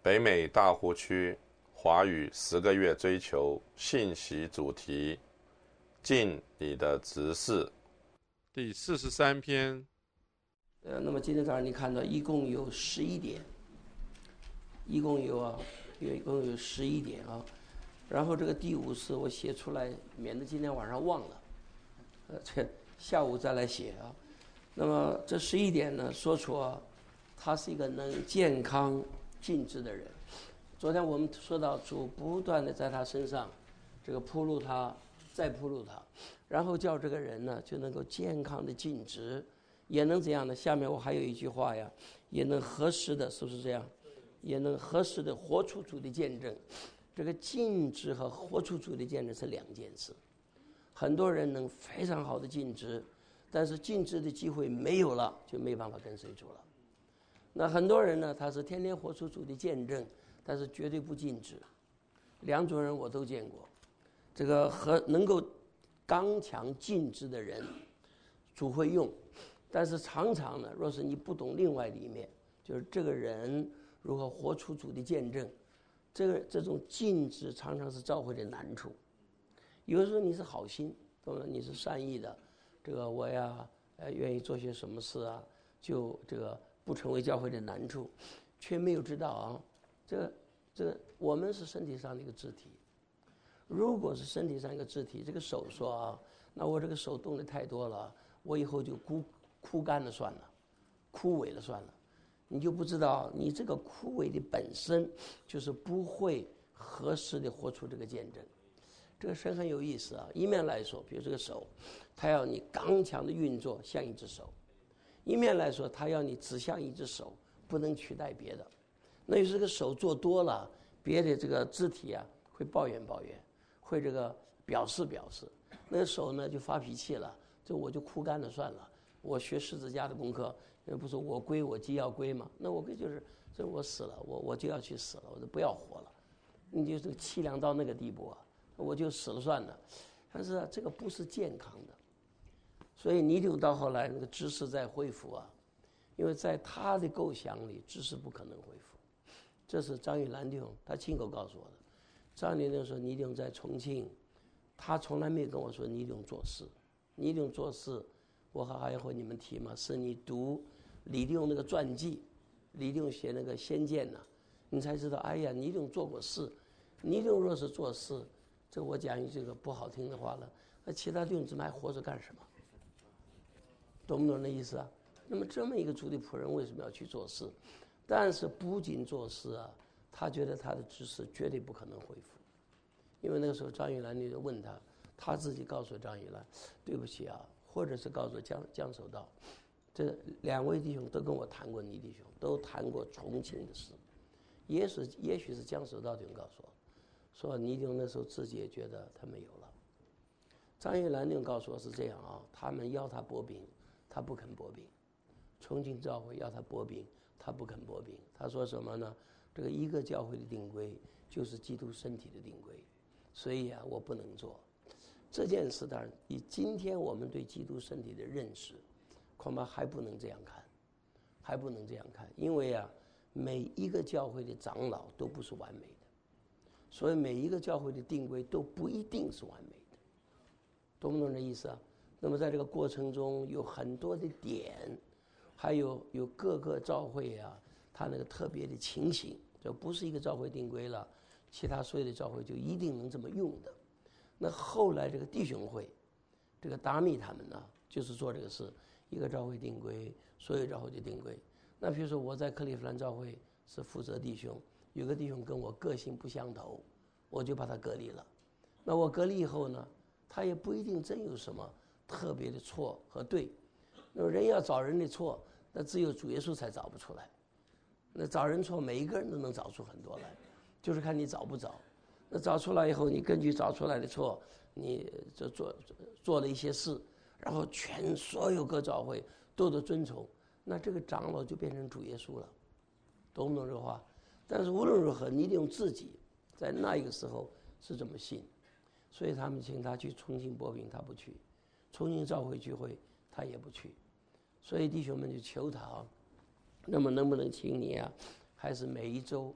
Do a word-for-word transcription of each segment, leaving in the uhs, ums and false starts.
北美大湖区华语十个月追求信息主题，尽你的职事，第四十三篇。 呃，那么今天早上你看到一共有十一点，一共有啊，有一共有十一点啊。然后这个第五次我写出来，免得今天晚上忘了，呃，这下午再来写啊。那么这十一点呢，说出啊，他是一个能健康尽职的人。昨天我们说到主不断的在他身上这个铺路他，再铺路他，然后叫这个人呢就能够健康的尽职，也能怎样呢？下面我还有一句话呀，也能合适的，是不是这样？也能合适的活出主的见证。这个尽职和活出主的见证是两件事。很多人能非常好的尽职，但是尽职的机会没有了，就没办法跟随主了。那很多人呢，他是天天活出主的见证，但是绝对不尽职。两种人我都见过。这个和能够刚强尽职的人，主会用，但是常常呢，若是你不懂另外的一面，就是这个人如何活出主的见证，这个这种尽职常常是教会的难处。有的时候你是好心，懂了，你是善意的，这个我呀，呃，愿意做些什么事啊，就这个不成为教会的难处，却没有知道啊，这个这个我们是身体上的一个肢体。如果是身体上一个肢体，这个手说啊，那我这个手动的太多了，我以后就枯枯干了算了，枯萎了算了。你就不知道你这个枯萎的本身就是不会合适的活出这个见证。这个神很有意思啊，一面来说，比如这个手，它要你刚强的运作像一只手；一面来说，它要你只像一只手，不能取代别的。那有时这个手做多了，别的这个肢体啊会抱怨抱怨，会这个表示表示，那个手呢就发脾气了，就我就枯干了算了。我学十字架的功课，不是我归我既要归吗？那我归就是这我死了，我我就要去死了，我就不要活了。你就这个凄凉到那个地步啊，我就死了算了。但是啊，这个不是健康的。所以尼丢到后来那个知识在恢复啊，因为在他的构想里，知识不可能恢复。这是张玉兰弟兄他亲口告诉我的。张玉兰弟兄说，尼丢在重庆，他从来没有跟我说尼丢做事，尼丢做事。我还要和你们提嘛，是你读李弟兄那个传记，李弟兄写那个《先见》呢，你才知道，哎呀，尼弟兄做过事。尼弟兄若是做事，这我讲一句这个不好听的话了，那其他弟兄姊妹还活着干什么？懂不懂那意思啊？那么这么一个主的仆人为什么要去做事？但是不仅做事啊，他觉得他的知识绝对不可能恢复，因为那个时候张玉兰你就问他，他自己告诉张玉兰，对不起啊。或者是告诉江江守道，这两位弟兄都跟我谈过，倪弟兄都谈过重庆的事，也是也许是江守道弟兄告诉我，说倪弟兄那时候自己也觉得他没有了。张玉兰弟兄告诉我是这样啊，他们要他拨饼，他不肯拨饼；重庆教会要他拨饼，他不肯拨饼。他说什么呢？这个一个教会的定规就是基督身体的定规，所以啊，我不能做。这件事当然，以今天我们对基督身体的认识，恐怕还不能这样看，还不能这样看，因为啊，每一个教会的长老都不是完美的，所以每一个教会的定规都不一定是完美的，懂不懂这意思啊？那么在这个过程中有很多的点，还有有各个教会啊，它那个特别的情形，就不是一个教会定规了，其他所有的教会就一定能这么用的。那后来这个弟兄会，这个达密他们呢，就是做这个事，一个教会定规，所有教会就定规。那比如说我在克利夫兰教会是负责弟兄，有个弟兄跟我个性不相投，我就把他隔离了。那我隔离以后呢，他也不一定真有什么特别的错和对。那么人要找人的错，那只有主耶稣才找不出来。那找人错，每一个人都能找出很多来，就是看你找不找。那找出来以后，你根据找出来的错，你就做做了一些事，然后全所有各教会都得遵从，那这个长老就变成主耶稣了，懂不懂这话？但是无论如何，你得用自己在那一个时候是这么信，所以他们请他去重庆播饼，他不去；重庆教会聚会，他也不去。所以弟兄们就求他啊，那么能不能请你啊，还是每一周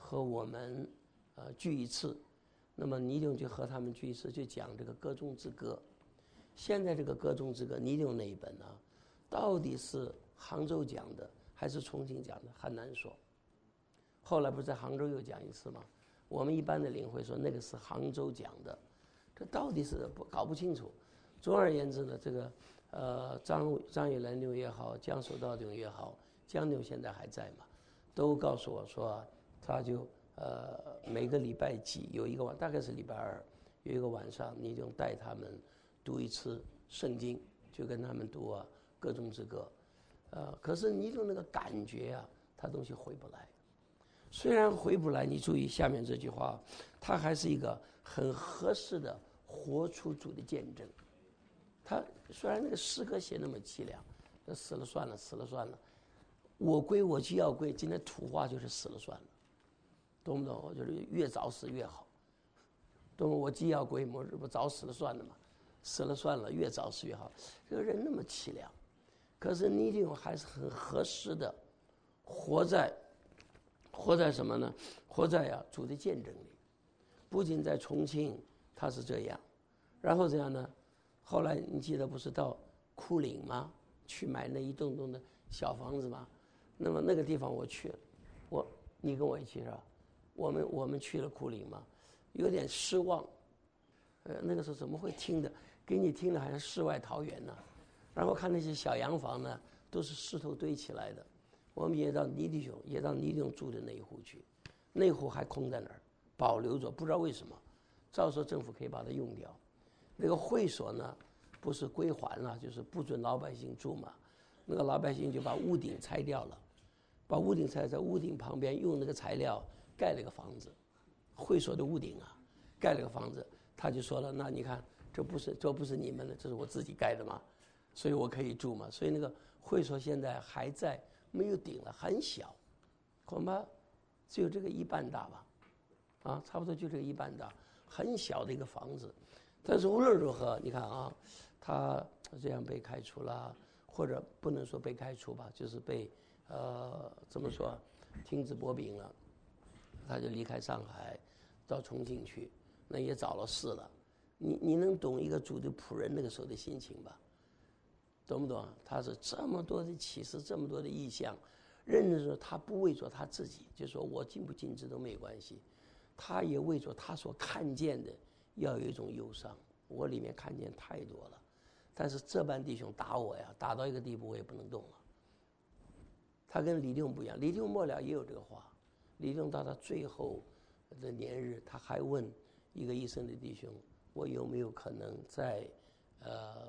和我们呃聚一次，那么尼丁就和他们聚一次，就讲这个歌中之歌。现在这个歌中之歌，尼丁那一本呢，到底是杭州讲的还是重庆讲的，很难说。后来不是在杭州又讲一次吗？我们一般的领会说那个是杭州讲的，这到底是不搞不清楚。总而言之呢，这个呃张张玉兰牛也好，江守道牛也好，江牛现在还在嘛，都告诉我说，他就呃每个礼拜几有一个晚，大概是礼拜二有一个晚上，你就带他们读一次圣经，就跟他们读啊歌中之歌，呃，可是你就那个感觉啊，他东西回不来。虽然回不来，你注意下面这句话，它还是一个很合适的活出主的见证。他虽然那个诗歌写那么凄凉，死了算了，死了算了，我归我既要归，今天土话就是死了算了，懂不懂？就是越早死越好，懂不懂？我既要归，我不早死了算了嘛，死了算了，越早死越好。这个人那么凄凉，可是尼丁还是很合适的，活在。活在什么呢？活在呀、啊、主的见证里。不仅在重庆他是这样，然后这样呢，后来你记得不是到枯岭吗？去买那一栋栋的小房子吗？那么那个地方我去了，我你跟我一起是吧？我们我们去了枯岭嘛，有点失望。呃，那个时候怎么会听的？给你听的好像世外桃源呢。然后看那些小洋房呢，都是石头堆起来的。我们也到尼弟兄，也到尼弟兄住的那一户去，那户还空在那儿，保留着，不知道为什么。照说政府可以把它用掉。那个会所呢，不是归还了，就是不准老百姓住嘛。那个老百姓就把屋顶拆掉了，把屋顶拆在屋顶旁边用那个材料盖了个房子，会所的屋顶啊，盖了个房子。他就说了，那你看，这不是这不是你们的，这是我自己盖的嘛，所以我可以住嘛。所以那个会所现在还在。没有顶了，很小，恐怕只有这个一半大吧，啊，差不多就这个一半大，很小的一个房子。但是无论如何，你看啊，他这样被开除了，或者不能说被开除吧，就是被呃怎么说，停止播饼了，他就离开上海，到重庆去，那也找了事了。你你能懂一个主的仆人那个时候的心情吧？懂不懂？他是这么多的启示，这么多的意象，认识说他不为着他自己，就说我尽不尽职都没关系，他也为着他所看见的要有一种忧伤。我里面看见太多了，但是这班弟兄打我呀，打到一个地步我也不能动了。他跟李定不一样，李定末了也有这个话，李定到他最后的年日，他还问一个医生的弟兄，我有没有可能在呃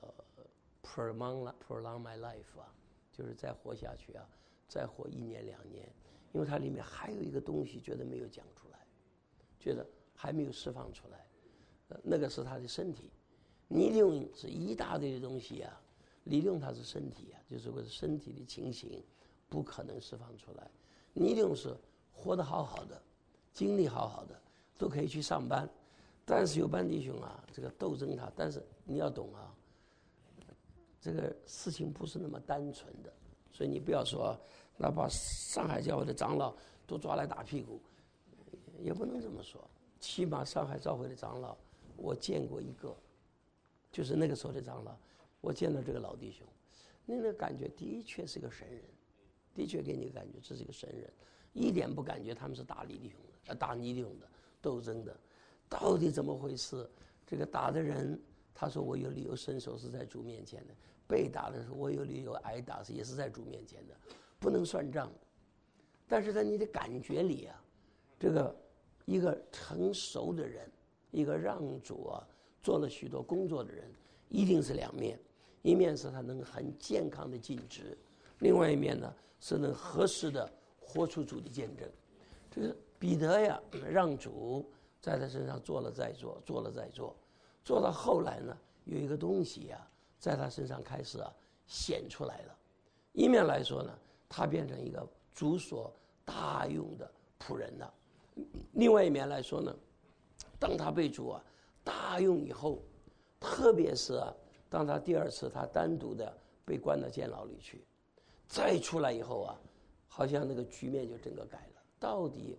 prolong prolong my life 啊，就是再活下去啊，再活一年两年，因为它里面还有一个东西，觉得没有讲出来，觉得还没有释放出来，呃，那个是他的身体。尼定是一大堆的东西啊，尼定他是身体啊，就是我的身体的情形不可能释放出来。尼定是活得好好的，精力好好的，都可以去上班，但是有班弟兄啊，这个斗争他，但是你要懂啊。这个事情不是那么单纯的，所以你不要说那把上海教会的长老都抓来打屁股，也不能这么说。起码上海教会的长老，我见过一个，就是那个时候的长老，我见到这个老弟兄，那个感觉的确是个神人，的确给你感觉这是一个神人，一点不感觉他们是打李弟兄的，呃，打尼弟兄的，斗争的，到底怎么回事？这个打的人。他说我有理由伸手是在主面前的，被打的时候我有理由挨打是也是在主面前的，不能算账的。但是在你的感觉里啊，这个一个成熟的人，一个让主啊做了许多工作的人，一定是两面，一面是他能很健康的尽职，另外一面呢是能合适的活出主的见证。这个彼得呀，让主在他身上做了再做，做了再做。做到后来呢，有一个东西啊，在他身上开始啊显出来了。一面来说呢，他变成一个主所大用的仆人了；另外一面来说呢，当他被主啊大用以后，特别是啊，当他第二次他单独的被关到监牢里去，再出来以后啊，好像那个局面就整个改了。到底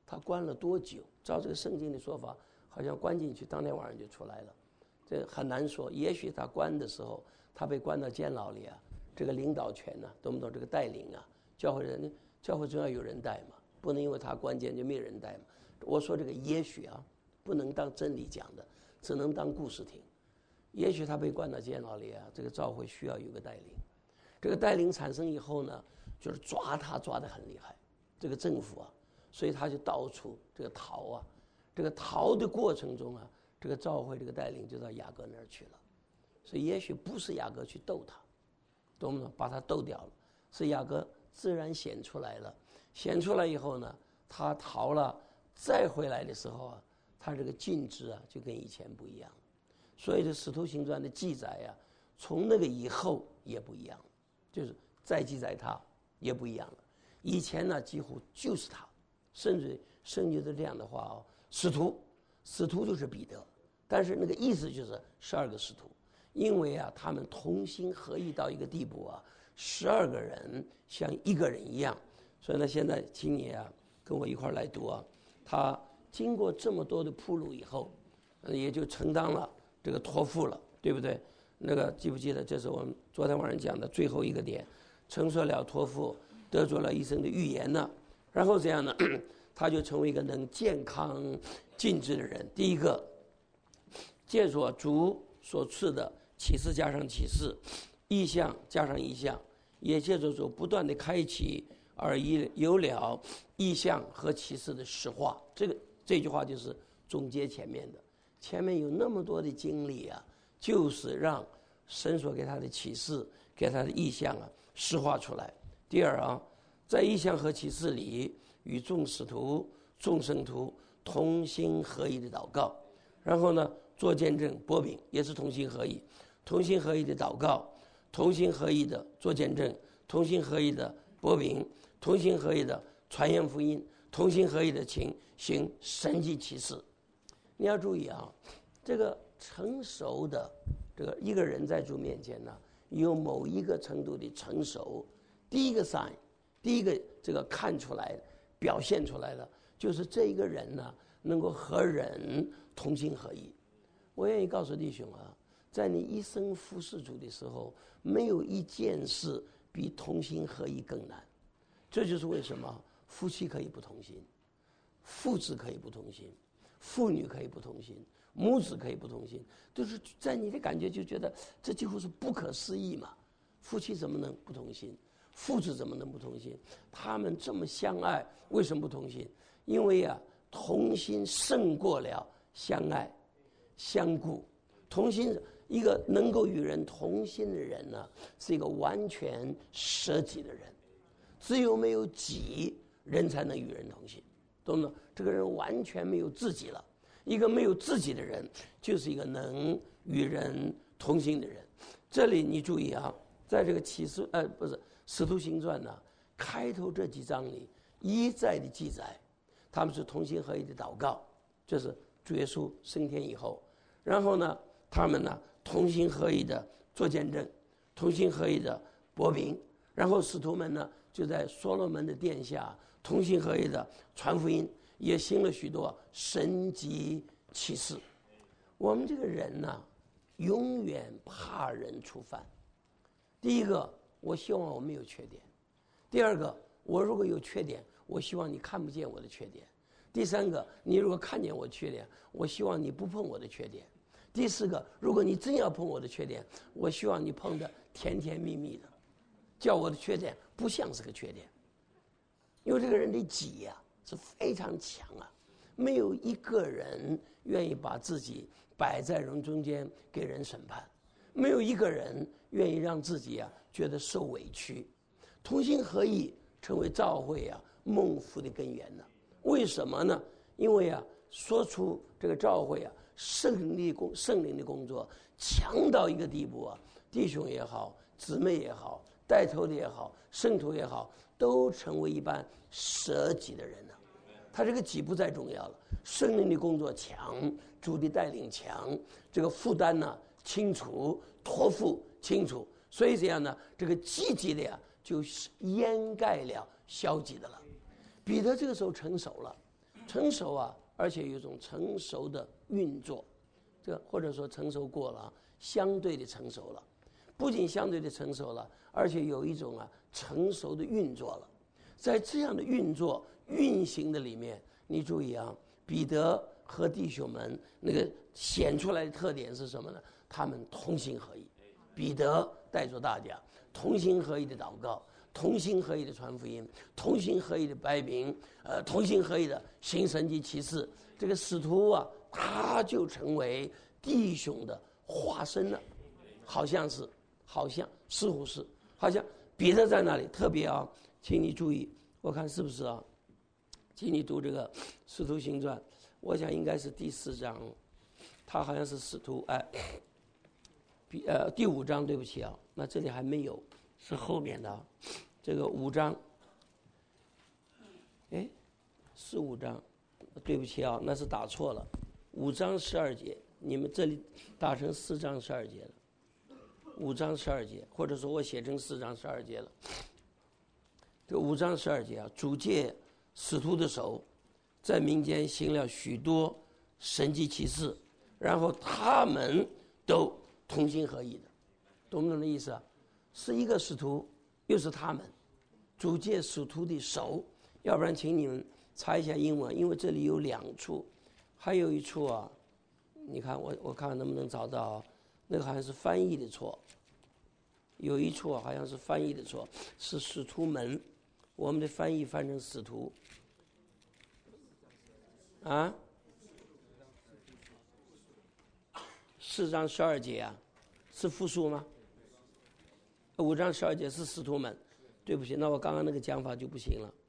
他关了多久？照这个圣经的说法，好像关进去当天晚上就出来了，这很难说。也许他关的时候，他被关到监牢里啊，这个领导权呢、啊，懂不懂？这个带领啊，教会人，教会总要有人带嘛，不能因为他关键就没有人带嘛。我说这个也许啊，不能当真理讲的，只能当故事听。也许他被关到监牢里啊，这个教会需要有个带领。这个带领产生以后呢，就是抓他抓得很厉害，这个政府啊，所以他就到处这个逃啊，这个逃的过程中啊，这个教会这个带领就到雅各那儿去了，所以也许不是雅各去斗他，懂不懂？把他斗掉了，是雅各自然显出来了，显出来以后呢，他逃了，再回来的时候啊，他这个尽职啊就跟以前不一样了，所以这《使徒行传》的记载呀、啊，从那个以后也不一样了。就是再记载他也不一样了，以前呢几乎就是他，甚至圣经是这样的话哦，使徒，使徒就是彼得，但是那个意思就是十二个使徒，因为啊他们同心合意到一个地步啊，十二个人像一个人一样，所以呢现在请你啊跟我一块来读啊，他经过这么多的铺路以后，也就承担了这个托付了，对不对？那个记不记得？这是我们昨天晚上讲的最后一个点，承受了托付，得着了一生的预言呢。然后这样呢，他就成为一个能健康尽职的人。第一个，借着主所赐的启示加上启示，意象加上意象，也借着主不断的开启而有了意象和启示的实化。这个这句话就是总结前面的，前面有那么多的经历啊。就是让神所给他的启示，给他的意象啊实化出来。第二啊，在意象和启示里，与众使徒、众圣徒同心合意的祷告，然后呢，做见证、擘饼，也是同心合意，同心合意的祷告，同心合意的做见证，同心合意的擘饼，同心合意的传扬福音，同心合意的行行神迹奇事。你要注意啊，这个。成熟的这个一个人在主面前呢，有某一个程度的成熟，第一个 sign， 第一个这个看出来表现出来的，就是这一个人呢能够和人同心合意。我愿意告诉弟兄啊，在你一生服侍主的时候，没有一件事比同心合意更难。这就是为什么夫妻可以不同心，父子可以不同心，妇女可以不同心，母子可以不同心，就是在你的感觉就觉得这几乎是不可思议嘛。夫妻怎么能不同心？父子怎么能不同心？他们这么相爱，为什么不同心？因为啊，同心胜过了相爱相顾。同心，一个能够与人同心的人呢，是一个完全舍己的人。只有没有己，人才能与人同心，懂不懂？这个人完全没有自己了。一个没有自己的人，就是一个能与人同心的人。这里你注意啊，在这个启示呃不是使徒行传呢，开头这几章里一再的记载，他们是同心合意的祷告，就是主耶稣升天以后，然后呢，他们呢同心合意的做见证，同心合意的擘饼，然后使徒们呢就在所罗门的殿下同心合意的传福音。也行了许多神迹奇事。我们这个人呢，永远怕人触犯。第一个，我希望我没有缺点；第二个，我如果有缺点，我希望你看不见我的缺点；第三个，你如果看见我的缺点，我希望你不碰我的缺点；第四个，如果你真要碰我的缺点，我希望你碰得甜甜蜜蜜的，叫我的缺点不像是个缺点。因为这个人的己呀、啊。是非常强啊，没有一个人愿意把自己摆在人中间给人审判，没有一个人愿意让自己啊觉得受委屈。同心合意成为教会啊蒙福的根源呢？为什么呢？因为啊说出这个教会啊圣灵工圣灵的工作强到一个地步啊，弟兄也好，姊妹也好，带头的也好，圣徒也好，都成为一般舍己的人了。他这个己不再重要了，圣灵的工作强，主的带领强，这个负担呢清楚，托付清楚，所以这样呢，这个积极的呀就掩盖了消极的了。彼得这个时候成熟了， 成熟啊，而且有一种成熟的运作，这或者说成熟过了，相对的成熟了，不仅相对的成熟了，而且有一种啊成熟的运作了。在这样的运作运行的里面，你注意啊，彼得和弟兄们那个显出来的特点是什么呢？他们同心合意，彼得带着大家同心合意的祷告，同心合意的传福音，同心合意的摆饼，呃，同心合意的行神迹奇事。这个使徒啊，他就成为弟兄的化身了，好像是，好像似乎是，好像彼得在那里特别啊，请你注意，我看是不是啊？请你读这个《使徒行传》，我想应该是第四章，他好像是使徒哎，呃第五章，对不起啊，那这里还没有，是后面的啊，这个五章，哎，是五章，对不起啊，那是打错了，五章十二节，你们这里打成四章十二节了，五章十二节，或者说我写成四章十二节了。这五章十二节啊，主借使徒的手，在民间行了许多神迹奇事，然后他们都同心合意的，懂不懂的意思啊？是一个使徒，又是他们，主借使徒的手，要不然请你们查一下英文，因为这里有两处，还有一处啊，你看我我看看能不能找到啊，那个好像是翻译的错，有一处啊好像是翻译的错，是使徒们。我们的翻译翻成使徒，啊，四章十二节啊，是复数吗？五章十二节是使徒们，对不起，那我刚刚那个讲法就不行了，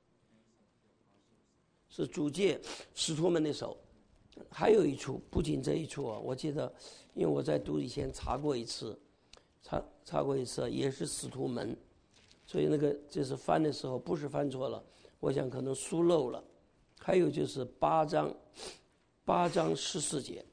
是主借使徒们的手。还有一处，不仅这一处啊，我记得，因为我在读以前查过一次，查查过一次，也是使徒们。所以那个就是翻的时候不是翻错了，我想可能疏漏了。还有就是八章，八章十四节，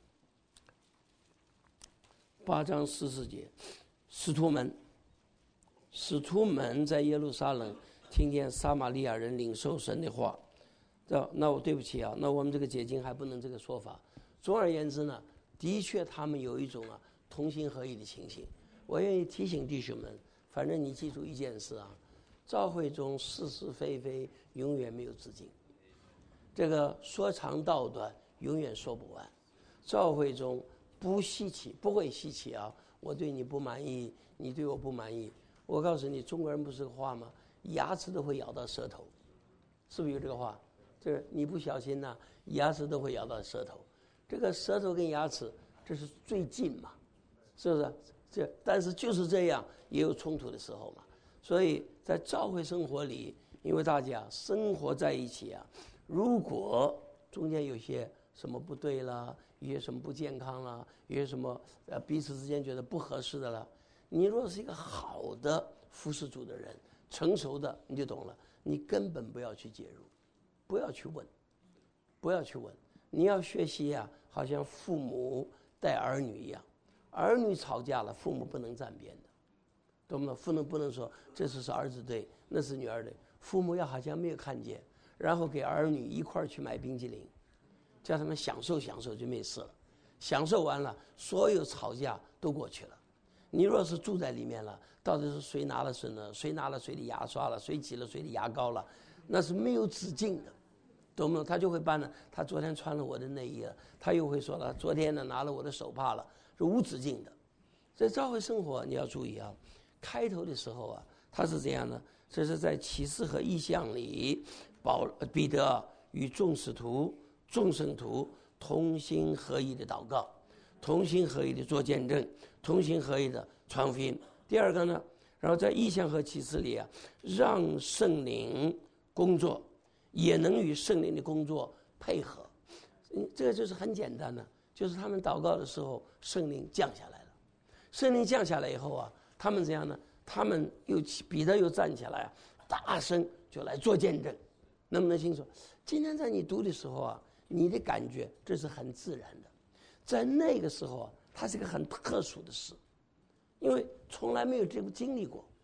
八章十四节，使徒们，使徒们在耶路撒冷听见撒玛利亚人领受神的话，那我对不起啊，那我们这个解经还不能这个说法。总而言之呢，的确他们有一种啊同心合意的情形。我愿意提醒弟兄们。反正你记住一件事啊，教会中是是非非永远没有止境，这个说长道短永远说不完。教会中不稀奇，不会稀奇啊！我对你不满意，你对我不满意。我告诉你，中国人不是个话吗？牙齿都会咬到舌头，是不是有这个话？就是你不小心呢、啊，牙齿都会咬到舌头。这个舌头跟牙齿，这是最近嘛，是不是？这但是就是这样，也有冲突的时候嘛。所以在教会生活里，因为大家生活在一起啊，如果中间有些什么不对了，有些什么不健康了，有些什么呃彼此之间觉得不合适的了，你若是一个好的服侍主的人，成熟的，你就懂了，你根本不要去介入，不要去问，不要去问，你要学习啊，好像父母带儿女一样。儿女吵架了，父母不能站边的，懂吗？父母不能说这次是儿子对，那是女儿对，父母要好像没有看见，然后给儿女一块儿去买冰激凌，叫他们享受享受就没事了，享受完了，所有吵架都过去了。你若是住在里面了，到底是谁拿了什么，谁拿了谁的牙刷了，谁挤了谁的牙膏了，那是没有止境的，懂吗？他就会办了，他昨天穿了我的内衣了，他又会说了，昨天呢拿了我的手帕了。是无止境的。在教会生活你要注意啊，开头的时候啊，他是这样的，这是在启示和异象里，保彼得与众使徒、众圣徒同心合意的祷告，同心合意的做见证，同心合意的传福音。第二个呢，然后在异象和启示里啊，让圣灵工作，也能与圣灵的工作配合。嗯，这个就是很简单的。就是他们祷告的时候，圣灵降下来了。圣灵降下来以后啊，他们怎样呢？他们又彼得又站起来啊，大声就来做见证，能不能清楚？今天在你读的时候啊，你的感觉这是很自然的，在那个时候啊，它是一个很特殊的事，因为从来没有这个经历过。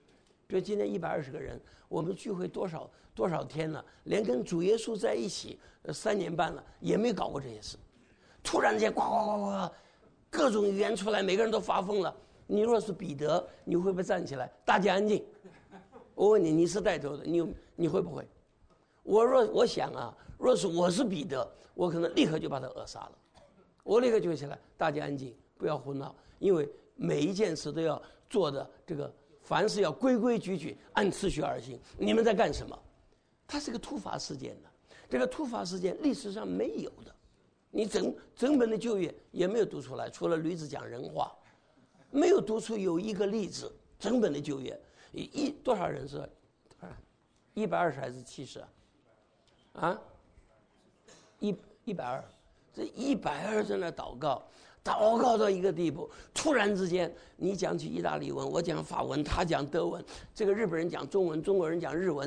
比如今天一百二十个人，我们聚会多少多少天了，连跟主耶稣在一起三年半了，也没搞过这些事。突然间，呱呱呱呱，各种语言出来，每个人都发疯了。你若是彼得，你会不会站起来？大家安静。我问你，你是带头的，你有你会不会？我若我想啊，若是我是彼得，我可能立刻就把他扼杀了。我立刻就会起来，大家安静，不要胡闹，因为每一件事都要做的这个，凡事要规规矩矩，按次序而行。你们在干什么？它是个突发事件的，这个突发事件历史上没有的，你整整本的旧约也没有读出来，除了驴子讲人话，没有读出有一个例子。整本的旧约一多少人是一百二十还是七十啊？啊，一一百二，这一百二在那祷告，祷告到一个地步，突然之间，你讲起意大利文，我讲法文，他讲德文，这个日本人讲中文，中国人讲日文。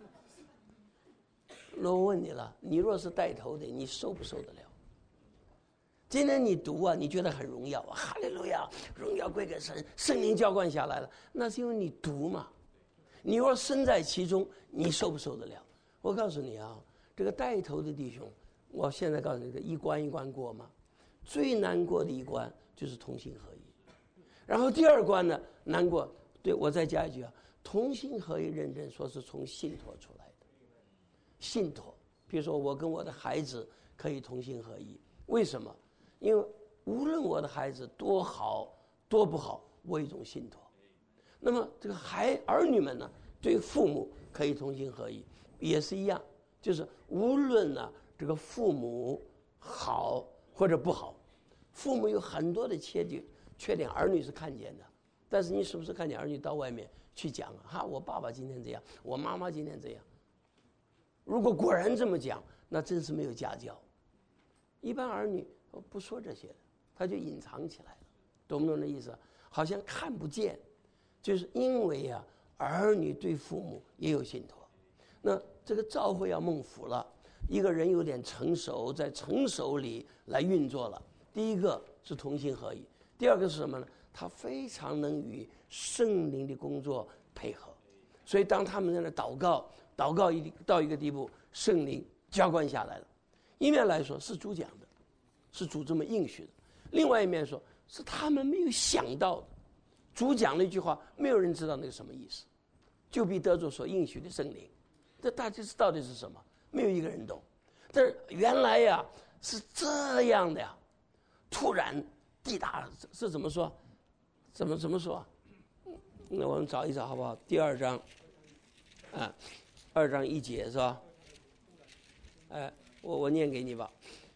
那我问你了，你若是带头的，你受不受得了？今天你读啊，你觉得很荣耀啊，哈利路亚，荣耀归给神，圣灵浇灌下来了，那是因为你读嘛。你若身在其中，你受不受得了？我告诉你啊，这个带头的弟兄，我现在告诉你，一关一关过嘛。最难过的一关就是同心合一，然后第二关呢难过，对，我再加一句啊，同心合一认证说是从信托出来的。信托，比如说我跟我的孩子可以同心合一，为什么？因为无论我的孩子多好多不好，我有一种信托。那么这个孩儿女们呢，对父母可以同心合一，也是一样，就是无论呢这个父母好或者不好，父母有很多的缺点，缺点儿女是看见的，但是你是不是看见儿女到外面去讲啊？哈，我爸爸今天这样，我妈妈今天这样。如果果然这么讲，那真是没有家教。一般儿女不说这些的，他就隐藏起来了，懂不懂这意思？好像看不见，就是因为啊，儿女对父母也有信托。那这个教会要蒙福了，一个人有点成熟，在成熟里来运作了。第一个是同心合一，第二个是什么呢？他非常能与圣灵的工作配合。所以当他们在那祷告，祷告一到一个地步，圣灵浇灌下来了。一面来说是主讲的，是主这么应许的；另外一面说是他们没有想到的。主讲了一句话，没有人知道那个什么意思，就比得着所应许的圣灵。这大致是到底是什么？没有一个人懂。但是原来呀是这样的呀，突然地大是怎么说？怎么怎么说？那我们找一找好不好？第二章，啊，二章一节是吧？哎，我我念给你吧。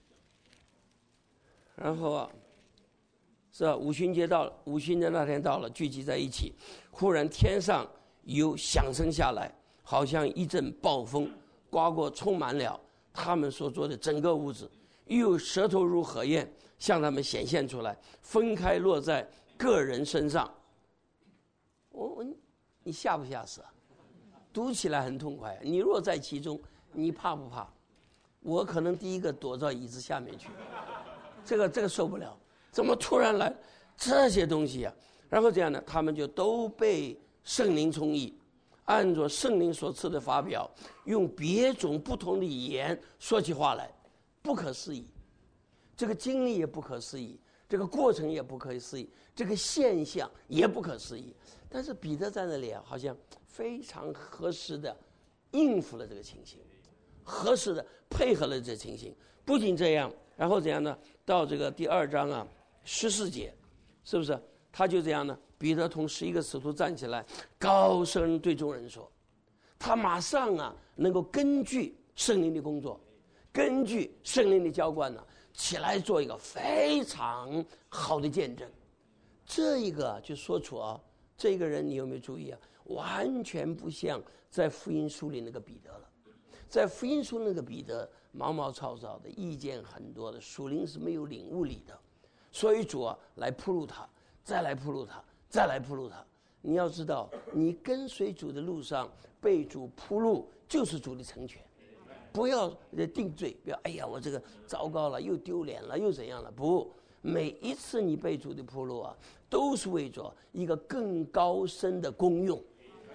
然后啊，是吧？五旬节到了，五旬节那天到了，聚集在一起，忽然天上有响声下来，好像一阵暴风刮过，充满了他们所做的整个屋子，又有舌头如火焰向他们显现出来，分开落在个人身上。我我你吓不吓死啊？读起来很痛快，你若在其中，你怕不怕？我可能第一个躲到椅子下面去，这个这个受不了，怎么突然来这些东西啊？然后这样呢，他们就都被圣灵充溢，按照圣灵所赐的法表，用别种不同的语言说起话来，不可思议。这个经历也不可思议，这个过程也不可思议，这个现象也不可思议。但是彼得在那里啊，好像非常合适的应付了这个情形，合适的配合了这个情形。不仅这样，然后怎样呢？到这个第二章啊十四节，是不是？他就这样呢，彼得同十一个使徒站起来，高声对众人说，他马上啊能够根据圣灵的工作，根据圣灵的浇灌呢，起来做一个非常好的见证。这一个就说出啊，这个人你有没有注意啊？完全不像在福音书里那个彼得了。在福音书那个彼得毛毛糙糙的，意见很多的，属灵是没有领悟力的，所以主啊来铺路他，再来铺路他，再来铺路他。你要知道，你跟随主的路上被主铺路，就是主的成全。不要定罪，不要哎呀我这个糟糕了，又丢脸了，又怎样了？不，每一次你被主的铺路啊，都是为着一个更高深的功用，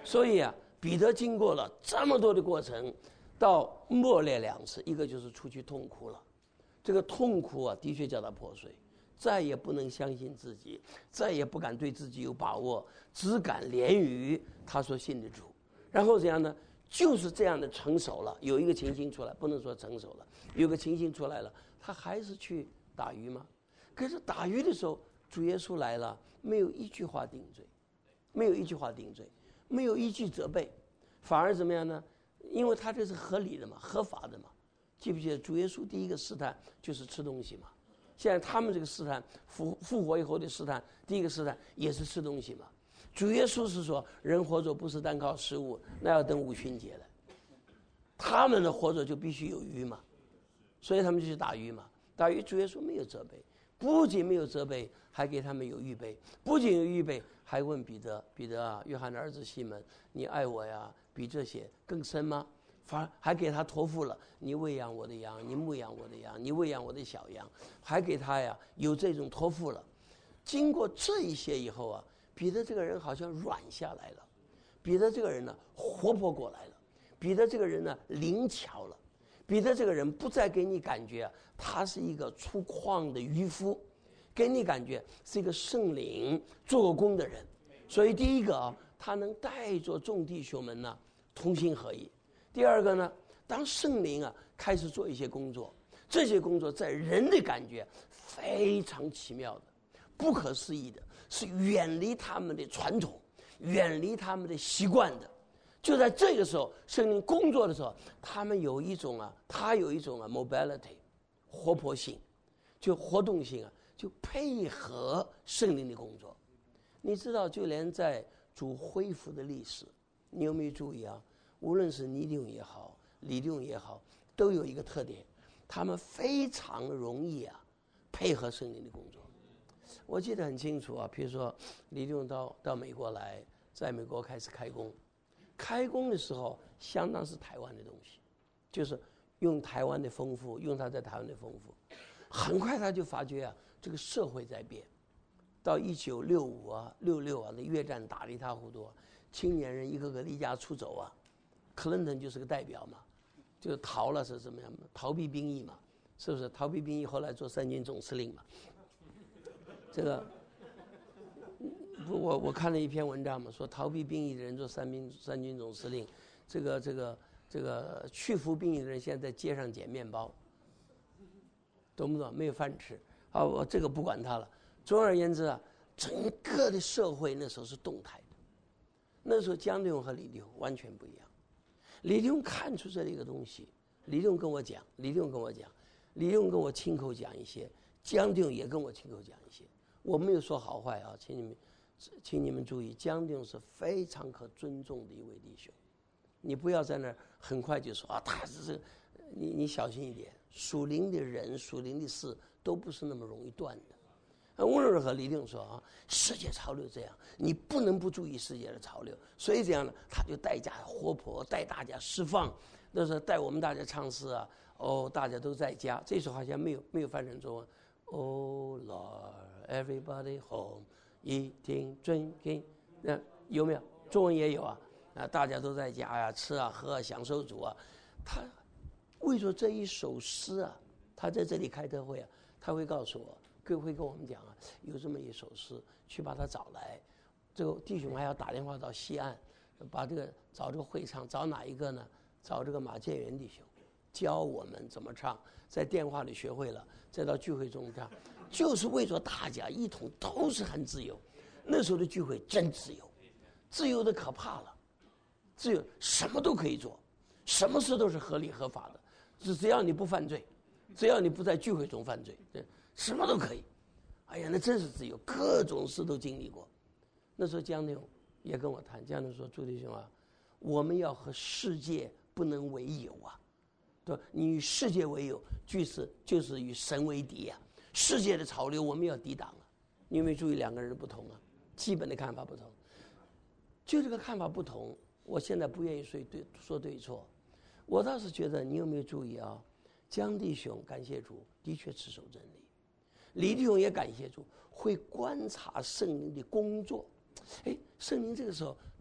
所以啊，彼得经过了这么多的过程，到末列两次，一个就是出去痛哭了，这个痛苦啊，的确叫他破碎，再也不能相信自己，再也不敢对自己有把握，只敢连于他所信的主。然后怎样呢？就是这样的成熟了，有一个情形出来，不能说成熟了，有个情形出来了，他还是去打鱼吗？可是打鱼的时候，主耶稣来了，没有一句话定罪，没有一句话定罪，没有一句责备，反而怎么样呢？因为他这是合理的嘛，合法的嘛。记不记得主耶稣第一个试探就是吃东西嘛？现在他们这个试探复复活以后的试探，第一个试探也是吃东西嘛。主耶稣是说，人活着不是单靠食物，那要等五旬节了。他们的活着就必须有鱼嘛，所以他们就去打鱼嘛。打鱼，主耶稣没有责备，不仅没有责备，还给他们有预备。不仅有预备，还问彼得：彼得啊，约翰的儿子西门，你爱我呀，比这些更深吗？反而还给他托付了，你喂养我的羊，你牧养我的羊，你喂养我的小羊，还给他呀有这种托付了。经过这一些以后啊，彼得这个人好像软下来了，彼得这个人呢活泼过来了，彼得这个人呢灵巧了，彼得这个人不再给你感觉、啊、他是一个粗犷的渔夫，给你感觉是一个圣灵做过工的人。所以第一个啊，他能带着众弟兄们呢同心合意。第二个呢，当圣灵啊开始做一些工作，这些工作在人的感觉非常奇妙的、不可思议的，是远离他们的传统，远离他们的习惯的。就在这个时候，圣灵工作的时候，他们有一种啊，他有一种啊 mobility， 活泼性，就活动性啊，就配合圣灵的工作。你知道，就连在主恢复的历史，你有没有注意啊？无论是尼丁也好，李丁也好，都有一个特点，他们非常容易啊配合圣灵的工作。我记得很清楚啊，比如说李丁到到美国来，在美国开始开工，开工的时候相当是台湾的东西，就是用台湾的丰富，用他在台湾的丰富。很快他就发觉啊，这个社会在变。到一九六五啊、六六啊，那越战打得一塌糊涂、啊，青年人一个个离家出走啊。克林顿就是个代表嘛，就逃了是怎么样？逃避兵役嘛，是不是？逃避兵役后来做三军总司令嘛。这个，不，我我看了一篇文章嘛，说逃避兵役的人做三兵三军总司令，这个这个这个去服兵役的人现在在街上捡面包，懂不懂？没有饭吃啊！我这个不管他了。总而言之啊，整个的社会那时候是动态的。那时候江弟兄和李弟兄完全不一样。李弟兄看出这一个东西，李弟兄跟我讲，李弟兄跟我讲，李弟兄跟我亲口讲一些，江弟兄也跟我亲口讲一些。我没有说好坏啊，请你们，请你们注意，江弟兄是非常可尊重的一位弟兄。你不要在那儿很快就说啊，他是，你你小心一点，属灵的人、属灵的事都不是那么容易断的。无论如何，李弟兄说啊，世界潮流这样，你不能不注意世界的潮流。所以这样呢，他就带家活泼，带大家释放。那时候带我们大家唱诗啊，哦，大家都在家。这时候好像没有没有翻成中文。Oh Lord, everybody home, eating, drinking， 那有没有？中文也有啊。啊，大家都在家呀、啊，吃啊、喝啊，享受主啊。他为着这一首诗啊，他在这里开特会啊，他会告诉我。各位会跟我们讲啊，有这么一首诗，去把它找来。这个弟兄还要打电话到西岸，把这个找这个会唱，找哪一个呢？找这个马建元弟兄，教我们怎么唱。在电话里学会了，再到聚会中唱，就是为着大家一同都是很自由。那时候的聚会真自由，自由的可怕了，自由什么都可以做，什么事都是合理合法的，只只要你不犯罪，只要你不在聚会中犯罪，对。什么都可以，哎呀，那真是自由，各种事都经历过。那时候江弟兄也跟我谈，江弟兄说：“朱弟兄啊，我们要和世界不能为友啊，对吧？你与世界为友，就是就是与神为敌啊。世界的潮流我们要抵挡啊。你有没有注意两个人的不同啊？基本的看法不同，就这个看法不同，我现在不愿意说对说对错。我倒是觉得，你有没有注意啊？江弟兄感谢主，的确持守真理。”李弟兄也感谢主，会观察圣灵的工作。哎，圣灵这个时候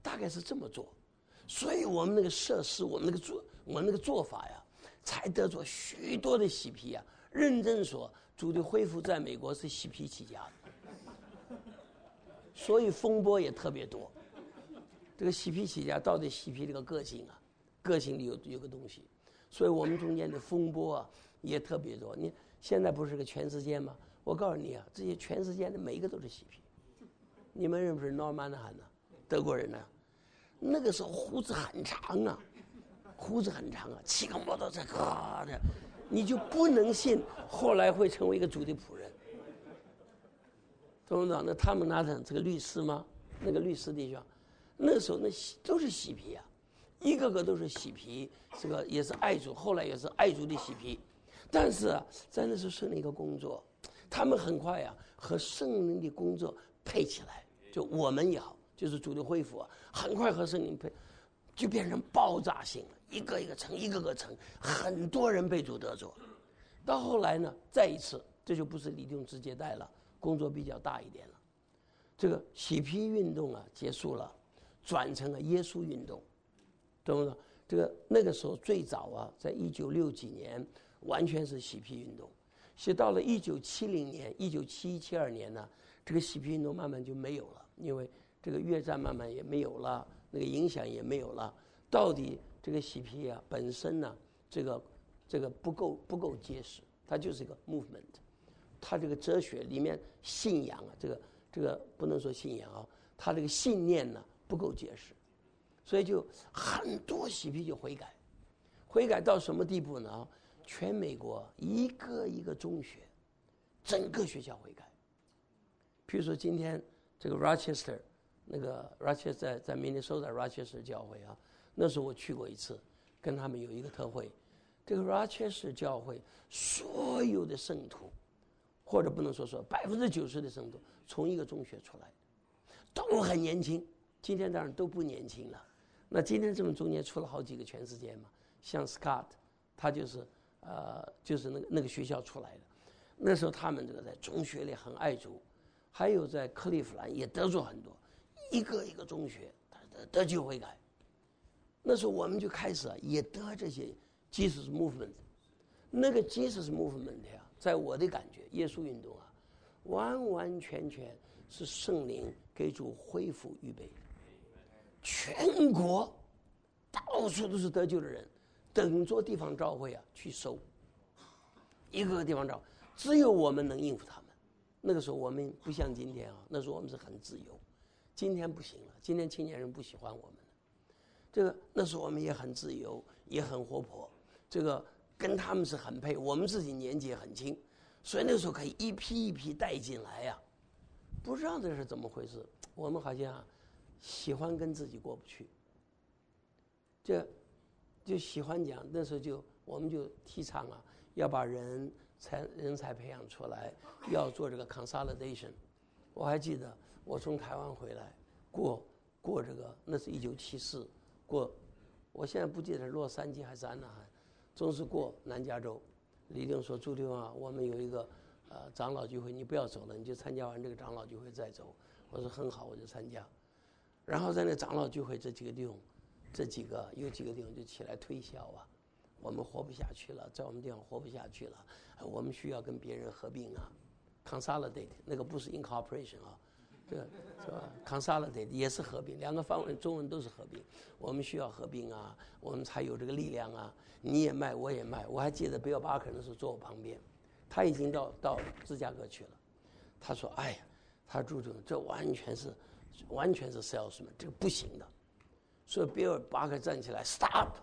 大概是这么做，所以我们那个设施，我们那个做，我们那个做法呀，才得着许多的喜皮呀。认真说，主的恢复在美国是喜皮起家的，所以风波也特别多。这个喜皮起家到底喜皮这个个性啊，个性里有有个东西，所以我们中间的风波啊也特别多。你现在不是个全世界吗？我告诉你啊，这些全世界的每一个都是喜皮。你们认不认识 Norman 呢？德国人呢？那个时候胡子很长啊，胡子很长啊，骑个摩托车咔的，你就不能信后来会成为一个主的仆人。懂不懂？那他们拿的这个律师吗？那个律师弟兄，那时候那都是喜皮啊，一个个都是喜皮，这个也是爱主，后来也是爱主的喜皮。但是啊，在那时候圣灵一个工作，他们很快啊和圣灵的工作配起来，就我们也好，就是主的恢复啊，很快和圣灵配，就变成爆炸性了，一个一个成，一个个成，很多人被主得着。到后来呢，再一次，这就不是李弟兄直接带了，工作比较大一点了。这个喜皮运动啊结束了，转成了耶稣运动，懂不懂？这个那个时候最早啊，在一九六几年，完全是喜皮运动。是到了一九七零年、一九七一、七二年呢，这个喜皮运动慢慢就没有了，因为这个越战慢慢也没有了，那个影响也没有了。到底这个喜皮啊本身呢，这个这个不够不够结实，它就是一个 movement， 它这个哲学里面信仰啊，这个这个不能说信仰啊，它这个信念呢不够结实，所以就很多喜皮就悔改，悔改到什么地步呢？全美国一个一个中学，整个学校悔改。比如说今天这个 Rochester， 那个 Rochester 在在 Minnesota Rochester 教会啊，那时候我去过一次，跟他们有一个特会。这个 Rochester 教会所有的圣徒，或者不能说说百分之九十的圣徒，从一个中学出来，都很年轻。今天当然都不年轻了。那今天这么中间出了好几个全世界嘛，像 Scott， 他就是。呃，就是那个那个学校出来的，那时候他们这个在中学里很爱主，还有在克利夫兰也得着很多，一个一个中学得得救悔改。那时候我们就开始啊，也得这些 Jesus movement， 那个 Jesus movement 呀、啊，在我的感觉，耶稣运动啊，完完全全是圣灵给主恢复预备，全国到处都是得救的人。等着地方召会啊去收，一个个地方召，只有我们能应付他们。那个时候我们不像今天啊，那时候我们是很自由，今天不行了，今天青年人不喜欢我们了。这个那时候我们也很自由，也很活泼，这个跟他们是很配。我们自己年纪也很轻，所以那个时候可以一批一批带进来呀、啊。不知道这是怎么回事，我们好像、啊、喜欢跟自己过不去，这。就喜欢讲，那时候就我们就提倡啊，要把人才人才培养出来，要做这个 consolidation。我还记得我从台湾回来，过过这个，那是一九七四，过，我现在不记得是洛杉矶还是安纳罕，总是过南加州。李定说：“朱弟兄啊，我们有一个呃长老聚会，你不要走了，你就参加完这个长老聚会再走。”我说：“很好，我就参加。”然后在那长老聚会这几个弟兄。这几个有几个地方就起来推销啊，我们活不下去了，在我们地方活不下去了，我们需要跟别人合并啊 ，consolidate 那个不是 incorporation 啊，这个是吧 ？consolidate 也是合并，两个方文中文都是合并，我们需要合并啊，我们才有这个力量啊。你也卖，我也卖。我还记得比尔巴克那时候坐我旁边，他已经到到芝加哥去了，他说：“哎呀，他朱总，这完全是完全是 salesman， 这个不行的。”所以比尔巴克站起来 ，stop，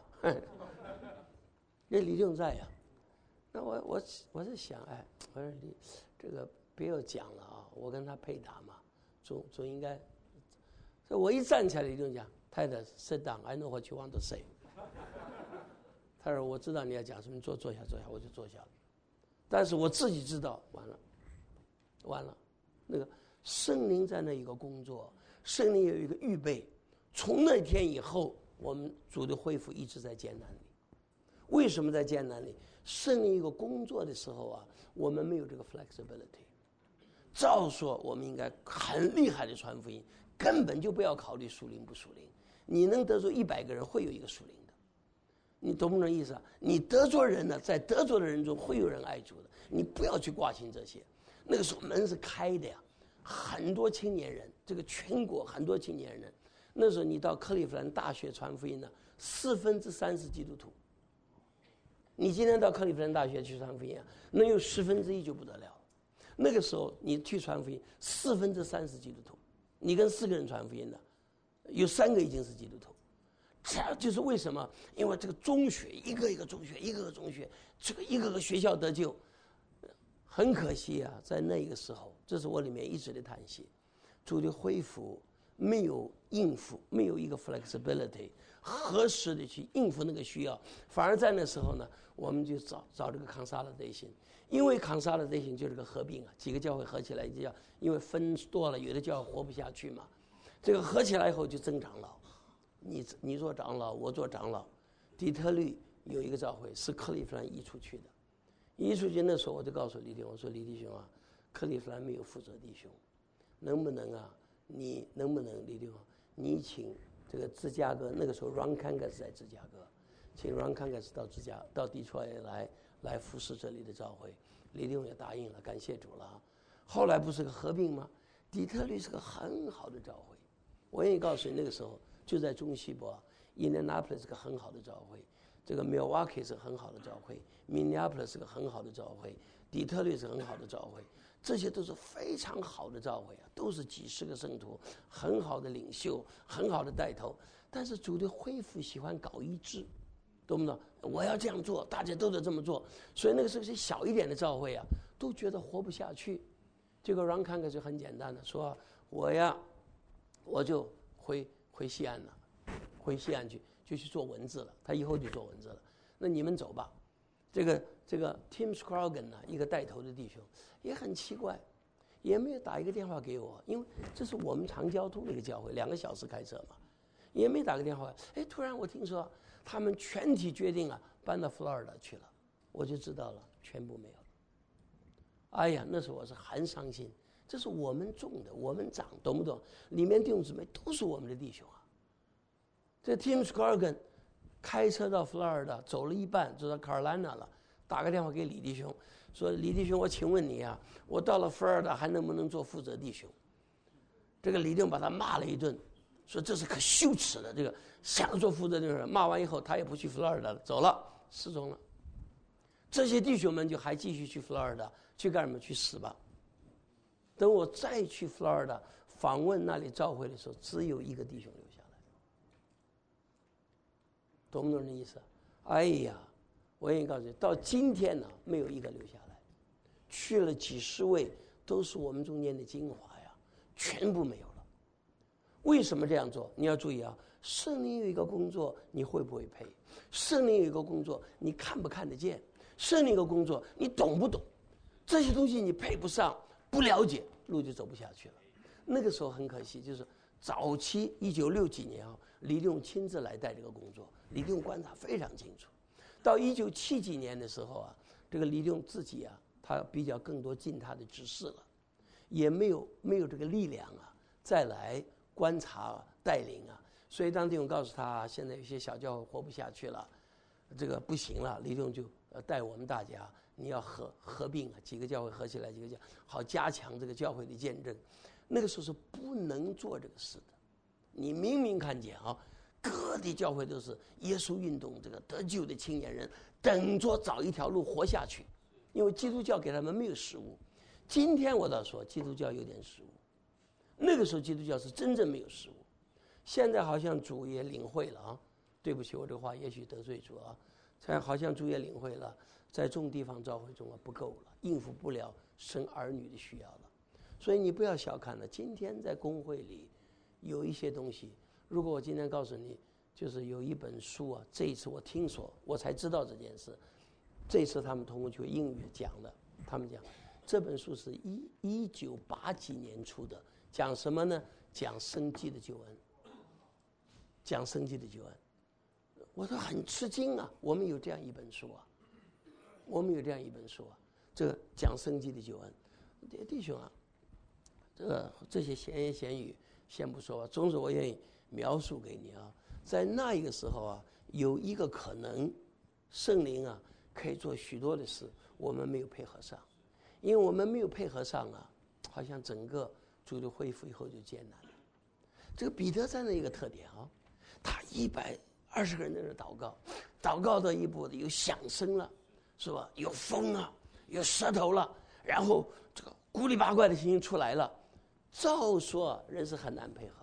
那李定在呀、啊，那我我我在想，哎，我说你这个比尔讲了啊，我跟他配搭嘛，总总应该，所以我一站起来，李定讲，太太 sit down，I know what you want to say。他说我知道你要讲什么，你坐坐下坐下，我就坐下了。但是我自己知道，完了，完了，那个圣灵在那一个工作，圣灵有一个预备。从那天以后，我们主的恢复一直在艰难里。为什么在艰难里？圣灵一个工作的时候啊，我们没有这个 flexibility。照说我们应该很厉害的传福音，根本就不要考虑属灵不属灵， 你能得罪一百个人，会有一个属灵的，你懂不懂意思啊？你得罪人呢，在得罪的人中会有人爱主的，你不要去挂心这些。那个时候门是开的呀，很多青年人，这个全国很多青年人，那时候你到克利夫兰大学传福音呢，四分之三是基督徒。你今天到克利夫兰大学去传福音啊，能有十分之一就不得了。那个时候你去传福音，四分之三是基督徒，你跟四个人传福音的，有三个已经是基督徒。这就是为什么，因为这个中学一个一个中学，一个个中学，这个一个个学校得救。很可惜啊，在那个时候，这是我里面一直的叹息，主的恢复没有应付，没有一个 flexibility， 合适的去应付那个需要，反而在那时候呢，我们就找找这个 consolidation， 因为 consolidation 就是个合并啊，几个教会合起来就叫，因为分多了，有的教会活不下去嘛，这个合起来以后就增长老，你你做长老，我做长老。底特律有一个教会是克利夫兰移出去的。一出去那时候我就告诉李弟兄，我说李弟兄啊，克利夫兰没有负责弟兄，能不能啊？你能不能李弟兄，你请这个芝加哥，那个时候 Ron Kangas 在芝加哥，请 Ron Kangas 到芝加到地处来来服侍这里的教会，李弟兄也答应了，感谢主了。后来不是个合并吗？底特律是个很好的教会，我愿意告诉你，那个时候就在中西部啊 ，Indianapolis 是个很好的教会。这个 Milwaukee 是很好的教会 ，Minneapolis 是个很好的教会，底特律是很好的教会，这些都是非常好的教会啊，都是几十个圣徒，很好的领袖，很好的带头。但是主的恢复喜欢搞一致，懂不懂？我要这样做，大家都得这么做，所以那个时候些小一点的教会啊，都觉得活不下去。这个 Ron Kangas 就很简单的说，我呀，我就回回西安了，回西安去。就去做文字了，他以后就做文字了。那你们走吧。这个这个 Tim Scroggin 呢，一个带头的弟兄，也很奇怪，也没有打一个电话给我，因为这是我们长交通的一个教会，两个小时开车嘛，也没打个电话。哎，突然我听说他们全体决定啊，搬到 Florida 去了，我就知道了，全部没有了。哎呀，那时候我是很伤心，这是我们种的，我们长，懂不懂？里面弟兄姊妹都是我们的弟兄啊。这 Tim Scroggin 开车到 Florida 走了一半，走到 Carolina 了，打个电话给李弟兄，说李弟兄，我请问你啊，我到了 Florida 还能不能做负责弟兄？这个李弟兄把他骂了一顿，说这是可羞耻的，这个想做负责的人。骂完以后，他也不去 Florida 了，走了，失踪了。这些弟兄们就还继续去 Florida 去干什么？去死吧！等我再去 Florida 访问那里教会的时候，只有一个弟兄留下来。懂不懂这意思？哎呀，我愿意告诉你，到今天呢，没有一个留下来，去了几十位，都是我们中间的精华呀，全部没有了。为什么这样做？你要注意啊，圣灵有一个工作，你会不会配？圣灵有一个工作，你看不看得见？圣灵有一个工作，你懂不懂？这些东西你配不上，不了解，路就走不下去了。那个时候很可惜，就是早期一九六几年啊，李弟兄亲自来带这个工作。李弟兄观察非常清楚，到一九七几年的时候啊，这个李弟兄自己啊，他比较更多尽他的职事了，也没有没有这个力量啊，再来观察带领啊。所以当弟兄告诉他，现在有些小教会活不下去了，这个不行了，李弟兄就带我们大家，你要合合并啊，几个教会合起来，几个教好加强这个教会的见证。那个时候是不能做这个事的，你明明看见啊。各地教会都是耶稣运动这个得救的青年人，等着找一条路活下去，因为基督教给他们没有食物。今天我倒说基督教有点食物，那个时候基督教是真正没有食物。现在好像主也领会了啊，对不起，我这个话也许得罪主啊。现在好像主也领会了，在众地方教会中啊不够了，应付不了生儿女的需要了。所以你不要小看了，今天在公会里有一些东西。如果我今天告诉你，就是有一本书啊，这一次我听说，我才知道这件事。这次他们同工会英语讲的，他们讲这本书是一一九八几年出的，讲什么呢？讲生机的救恩，讲生机的救恩。我都很吃惊啊！我们有这样一本书啊，我们有这样一本书啊，这个讲生机的救恩。弟兄啊，这个这些闲言闲语先不说吧，总之我愿意描述给你啊， 在那一个时候啊，有一个可能，圣灵啊可以做许多的事，我们没有配合上，因为我们没有配合上啊，好像整个主的恢复以后就艰难了。这个彼得站的一个特点啊，他一百二十个人在那祷告，祷告到一步的有响声了，是吧？有风啊，有舌头了，然后这个古里八怪的情形出来了，照说人是很难配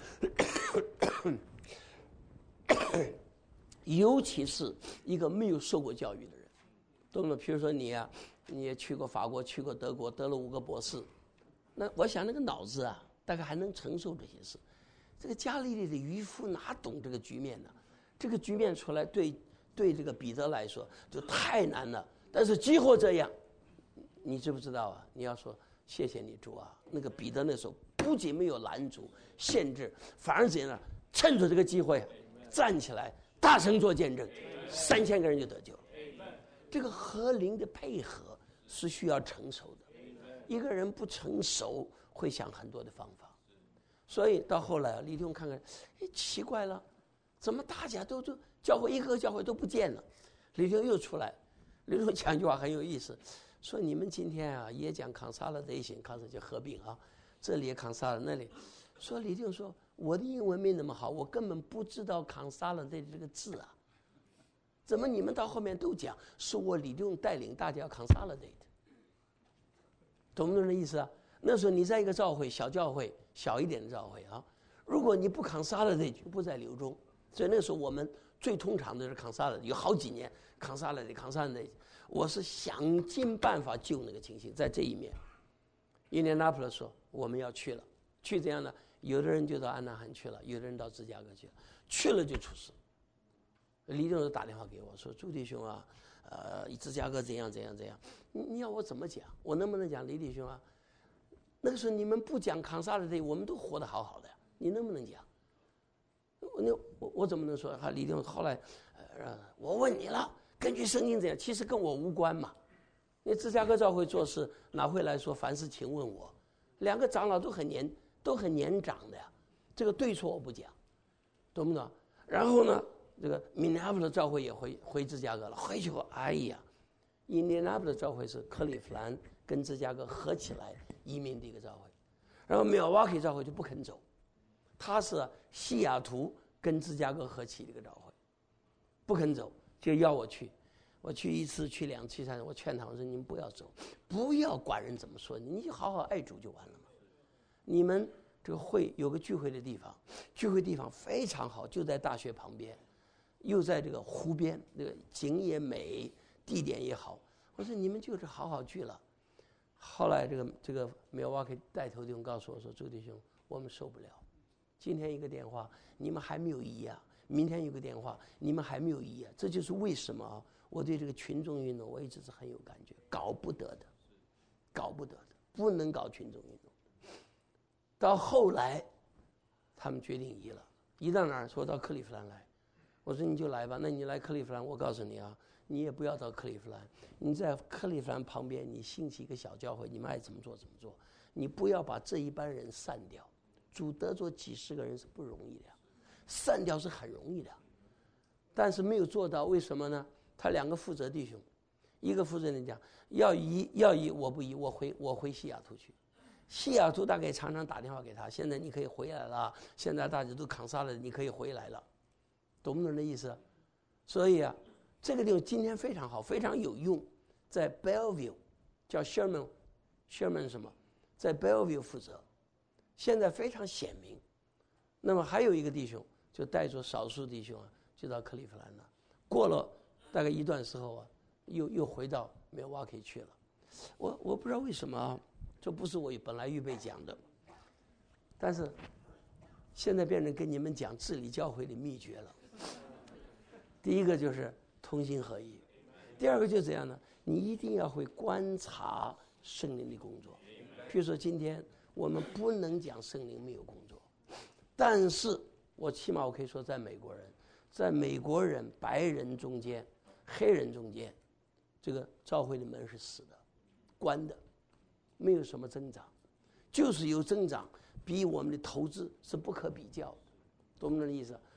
合，尤其是一个没有受过教育的人，懂吗？比如说你啊，你也去过法国，去过德国，得了五个博士，那我想那个脑子啊，大概还能承受这些事。这个加利利的渔夫哪懂这个局面呢？这个局面出来对对这个彼得来说就太难了。但是几乎这样，你知不知道啊？你要说谢谢你主啊，那个彼得那时候不仅没有拦阻限制，反而怎样呢？趁着这个机会站起来，大声做见证，三千个人就得救了。这个和灵的配合是需要成熟的，一个人不成熟会想很多的方法。所以到后来啊，李弟兄看看，哎，奇怪了，怎么大家都都教会一个个教会都不见了？李弟兄又出来，李弟兄讲一句话很有意思，说你们今天啊也讲 consolidation，consolidation 就合并啊，这里也 consolidate， 那里，说李弟兄说我的英文没那么好，我根本不知道 consolidate 这个字啊，怎么你们到后面都讲是我李弟兄带领大家要 consolidate， 懂不懂这意思啊？那时候你在一个教会，小教会，小一点的教会啊，如果你不 consolidate 就不在流中。所以那时候我们最通常的是 consolidate， 有好几年 consolidate consolidate， 我是想尽办法救那个情形。在这一面，印第安纳波利斯说我们要去了，去怎样呢？有的人就到安纳罕去了，有的人到芝加哥去了，去了就出事。李弟兄打电话给我说：“朱弟兄啊，呃，芝加哥怎样怎样怎样，你你要我怎么讲？我能不能讲李弟兄啊？那个时候你们不讲 consolidate， 我们都活得好好的呀，你能不能讲？那我我怎么能说？哈，李弟兄后来，呃，我问你了，根据圣经怎样？其实跟我无关嘛。因为芝加哥教会做事哪会来说凡事请问我？两个长老都很年都很年长的呀，这个对错我不讲，懂不懂？然后呢，这个明尼阿波利斯教会也回回芝加哥了，回去后，哎呀，印第安纳波利斯教会是克利夫兰跟芝加哥合起来移民的一个教会，然后Milwaukee教会就不肯走，他是西雅图跟芝加哥合起的一个教会，不肯走，就要我去。我去一次，去两次，去三次，我劝他，我说你们不要走，不要管人怎么说，你就好好爱主就完了嘛。你们这个会有个聚会的地方，聚会地方非常好，就在大学旁边，又在这个湖边，这个景也美，地点也好。我说你们就是好好聚了。后来这个这个Milwaukee带头弟兄告诉我说：“周弟兄，我们受不了。今天一个电话，你们还没有移啊；明天有个电话，你们还没有移啊。这就是为什么啊？我对这个群众运动我一直是很有感觉，搞不得的，搞不得的，不能搞群众运动。到后来，他们决定移了，移到哪儿？说到克利夫兰来。我说你就来吧，那你来克利夫兰，我告诉你啊。”你也不要到克利夫兰，你在克利夫兰旁边，你兴起一个小教会，你们爱怎么做怎么做。你不要把这一班人散掉，主得做几十个人是不容易的，散掉是很容易的，但是没有做到，为什么呢？他两个负责弟兄，一个负责人讲要移要移，我不移，我回我回西雅图去。西雅图大概常常打电话给他，现在你可以回来了，现在大家都扛杀了，你可以回来了，懂不懂这意思？所以啊。这个地方今天非常好，非常有用，在 Bellevue 叫 Sherman Sherman 什么，在 Bellevue 负责，现在非常显明。那么还有一个弟兄就带着少数弟兄啊，就到克利夫兰了。过了大概一段时候啊，又又回到 Milwaukee 去了。我我不知道为什么啊，这不是我本来预备讲的，但是现在变成跟你们讲治理教会的秘诀了。第一个就是同心合一，第二个就是怎样呢？你一定要会观察圣灵的工作。比如说今天我们不能讲圣灵没有工作，但是我起码我可以说，在美国人，在美国人白人中间、黑人中间，这个教会的门是死的、关的，没有什么增长，就是有增长，比我们的投资是不可比较的，懂不懂的意思？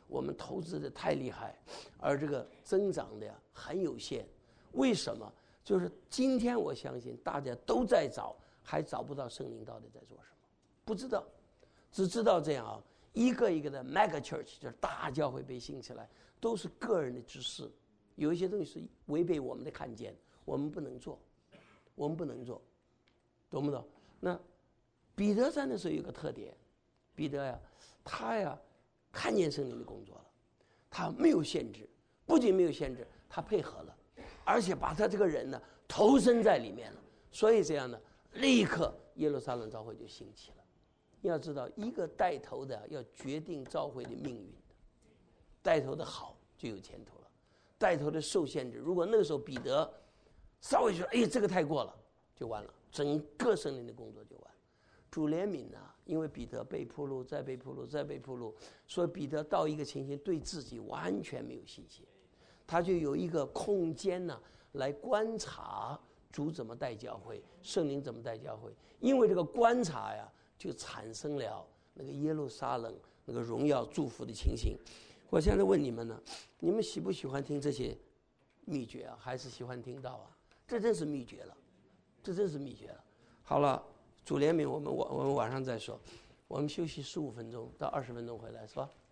我们投资的太厉害，而这个增长的呀很有限。为什么？就是今天我相信大家都在找，还找不到圣灵到底在做什么，不知道，只知道这样啊，一个一个的 mega church 就是大教会被兴起来，都是个人的知识，有一些东西是违背我们的看见，我们不能做，我们不能做，懂不懂？那彼得在那时候有个特点，彼得呀，他呀看见圣灵的工作了，他没有限制，不仅没有限制，他配合了，而且把他这个人呢投身在里面了，所以这样呢，立刻耶路撒冷教会就兴起了。你要知道，一个带头的要决定教会的命运的，带头的好就有前途了，带头的受限制，如果那个时候彼得稍微说哎这个太过了，就完了，整个圣灵的工作就完了。主怜悯呢、啊，因为彼得被铺路，再被铺路，再被铺路，所以彼得到一个情形，对自己完全没有信心，他就有一个空间呢、啊，来观察主怎么带教会，圣灵怎么带教会。因为这个观察呀，就产生了那个耶路撒冷那个荣耀祝福的情形。我现在问你们呢，你们喜不喜欢听这些秘诀啊？还是喜欢听到啊？这真是秘诀了，这真是秘诀了。好了。主怜悯我们，我我们晚上再说。我们休息十五分钟到二十分钟回来，是吧？